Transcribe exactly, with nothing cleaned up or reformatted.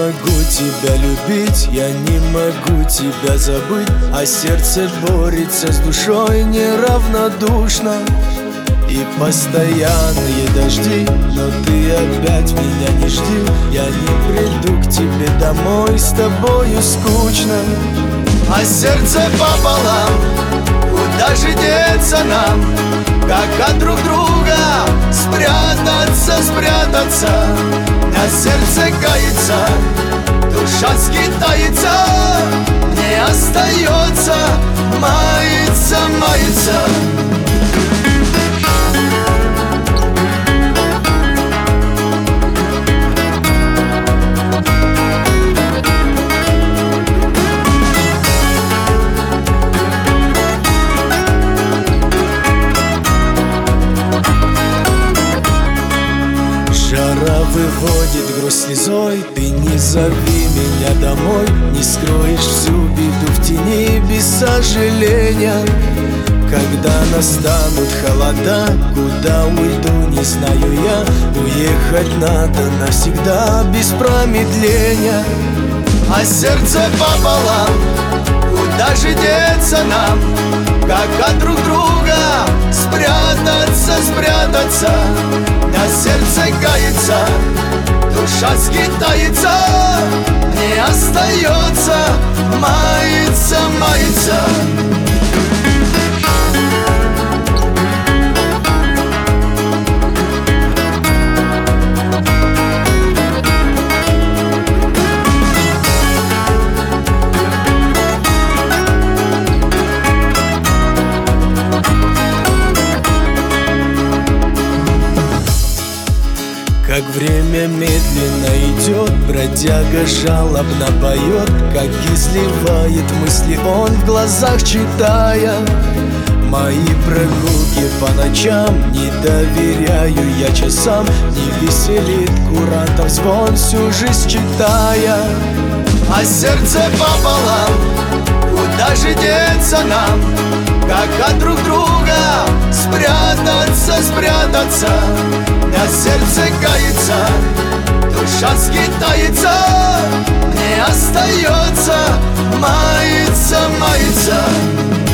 могу тебя любить, я не могу тебя забыть, а сердце борется с душой неравнодушно. И постоянные дожди, но ты опять меня не жди. Я не приду к тебе домой, с тобою скучно. А сердце пополам, куда же деться нам? Как от друг друга спрятаться, спрятаться? На сердце кается, душа скитается, не остается, мается, мается. Жара выводит грусть слезой, ты не зови меня домой. Не скроешь всю беду в тени без сожаления. Когда настанут холода, куда уйду, не знаю я. Уехать надо навсегда, без промедления. А сердце пополам, куда же деться нам? Как от друг друга спрятаться, спрятаться? На сердце кается, душа скитается, не остается, мается, мается. Как время медленно идет, бродяга жалобно поет, как изливает мысли он в глазах читая. Мои прогулки по ночам не доверяю я часам, не веселит курантов звон всю жизнь читая. А сердце пополам, куда же деться нам? Как от друг друга спрятаться, спрятаться? На сердце кается, душа скитается, не остается, мается, мается.